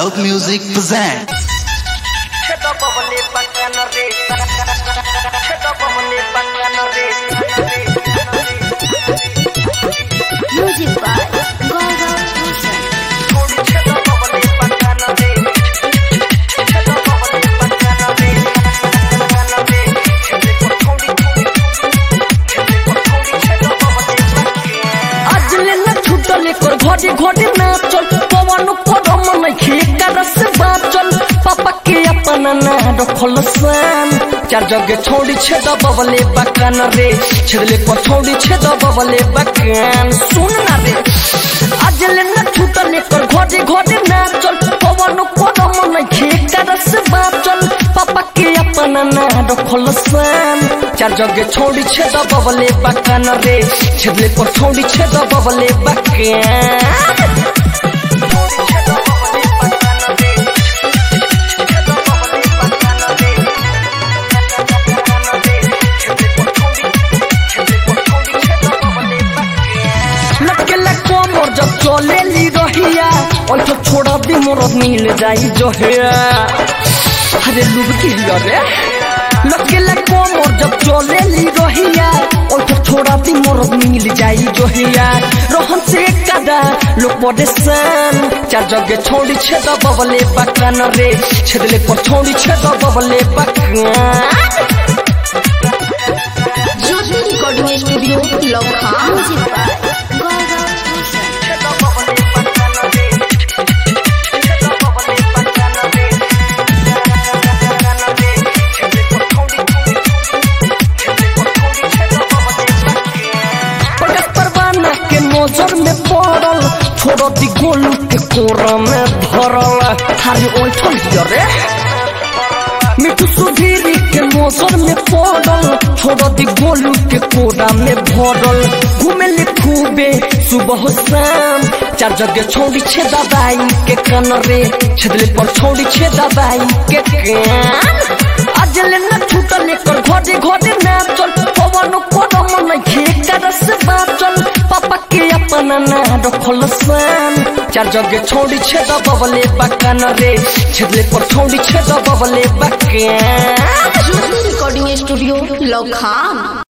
Loud Music present. Music by Gaurav Bhushan. घोड़ी घोड़ी नाचल पवन पदम नहीं करस बाचल पापा के अपना ना रखल सान चार जगह छोड़ी छेद बबले बकान रे छेदले पर छोड़ी छेद बबले बकान सुन ना रे आज ले न छूटले कर घोड़ी घोड़ी नाचल पवन पदम नहीं करस बाचल पापा के अपना ना रखल सान चार जगह छोड़ी छेद बबले बकान रे छेदले पर छोड़ी छेद बबले बकान जब चले ली रहिया और तो छोड़ा दी मोरत मिल जाई जो है अरे लुब की रे लकेला कोमर जब चले ली रहिया और तो छोड़ा दी मोरत मिल जाई जो है रोहन से कदा लोग परेशान चार जगह छोड़ी छेद बबले बकान रे छेदले पर छोड़ी छेद बबले बकान ज्योति रिकॉर्डिंग स्टूडियो लखा। Music by Gaurav Bhushan. नजर में पड़ल छोड़ दी गोलू के कोरा में भरल थारी ओठल रे मिठू सुधीरी के नजर में पड़ल छोड़ दी गोलू के कोरा में भरल घूमे ले खूबे सुबह शाम चार जगह छोड़ी छे दबाई के कान रे छेदले पर छोड़ी छे दबाई के कान आज ले न छूटले कर घोड़े घोड़े नाचल पवन पदम नहीं करस बाचल पापा के अपना ना रखल सान चार जगह छोड़ी छेद बबले बकान रे छेदले पर छोड़ी छेद बबले बकान ज्योति रिकॉर्डिंग स्टूडियो लखा।